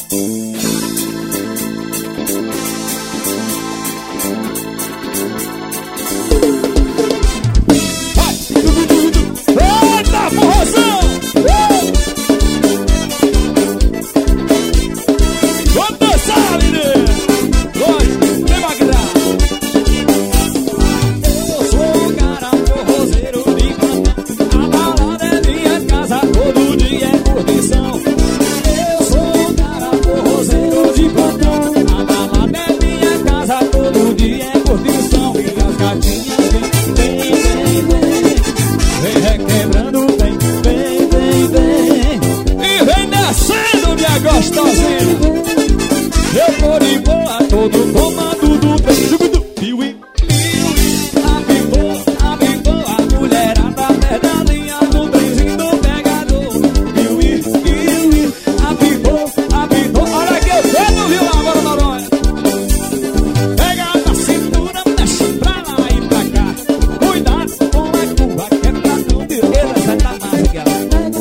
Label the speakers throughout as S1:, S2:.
S1: Eita, forrozão! Vamos dançar, menino! Vem magrar! Eu sou o cara forrozeiro de plantão. A balada é minha casa, todo dia é curtição. Eu sou o cara forrozeiro de plantão. A balada é minha casa, todo dia é curtição. E as gatinhas vem requebrando, vem e vem descendo, minha gostosinha. Eu tô de boa, tô no comando do trem. Piuí, apitou, a mulherada perde a linha no trenzinho do pegador. Piuí, apitou, olha que eu tenho, viu, agora Noronha. Pega na cintura, mexe pra lá e pra cá. Cuidado com a curva, que é pra não direita, você tá mais aquela.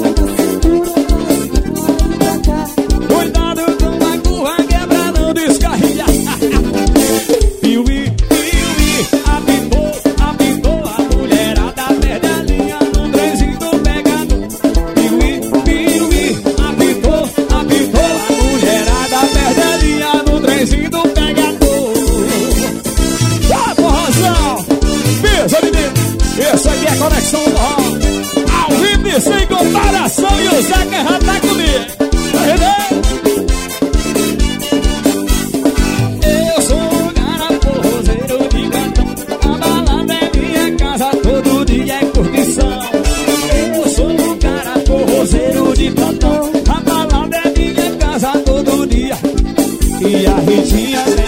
S1: Cuidado com a curva, que é pra não descarrilhar. Piuí, apitou, a mulherada perde a linha no trenzinho do pegador. Piuí, apitou, a mulherada perde a linha no trenzinho do pegador. Vai, forrozão! Pisa, menino! Isso aqui é Conexão Forró. Ao vivo e sem comparação, e o Zeca já tá comigo. Eu sou o cara forrozeiro de plantão. A balada é minha casa, todo dia é curtição. Eu sou o cara forrozeiro de plantão. A balada é minha casa, todo dia. E a Ritinha